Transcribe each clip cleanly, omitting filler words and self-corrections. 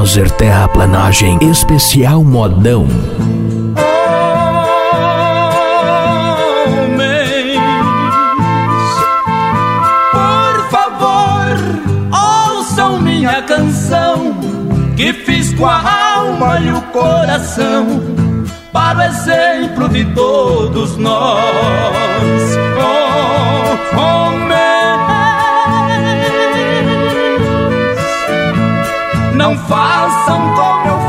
Moser Terraplanagem Especial Modão. Homens, por favor, ouçam minha canção, que fiz com a alma e o coração, para o exemplo de todos nós. Oh, homens, não façam como eu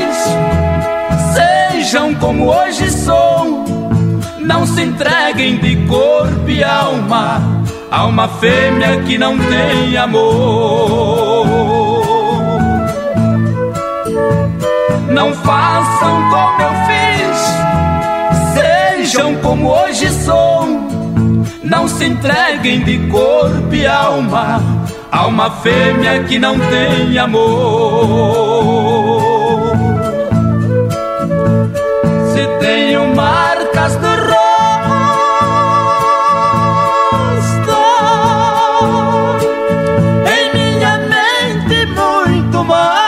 fiz, sejam como hoje sou. Não se entreguem de corpo e alma a uma fêmea que não tem amor. Não façam como eu fiz, sejam como hoje sou. Não se entreguem de corpo e alma a uma fêmea que não tem amor. Se tenho marcas no rosto, em minha mente muito mais.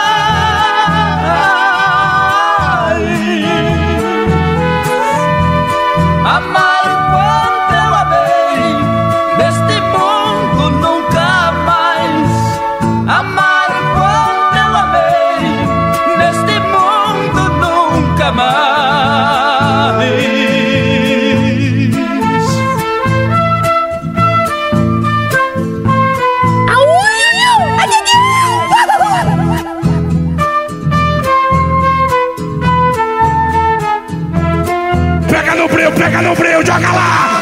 Amar quanto eu amei, neste mundo nunca mais. Amar quanto eu amei, neste mundo nunca mais. Pega no breu, joga lá!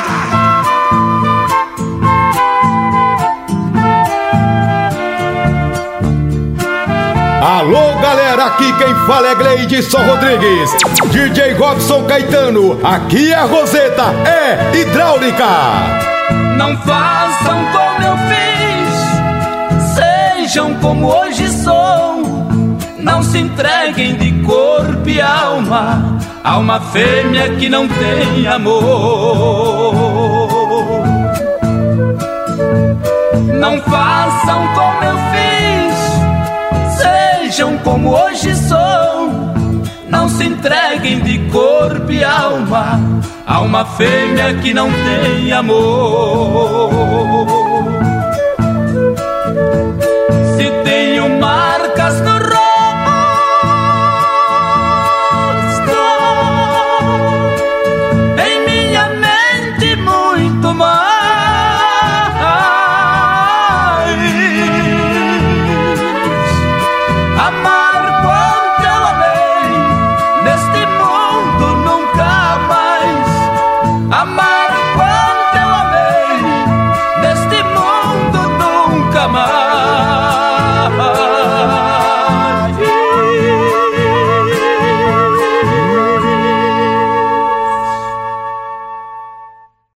Alô, galera, aqui quem fala é Gleidson Rodrigues, DJ Robson Caetano, aqui é a Roseta, é hidráulica. Não façam como eu fiz, sejam como hoje sou. Não se entreguem de corpo e alma a uma fêmea que não tem amor. Não façam como eu fiz, sejam como hoje sou. Não se entreguem de corpo e alma a uma fêmea que não tem amor.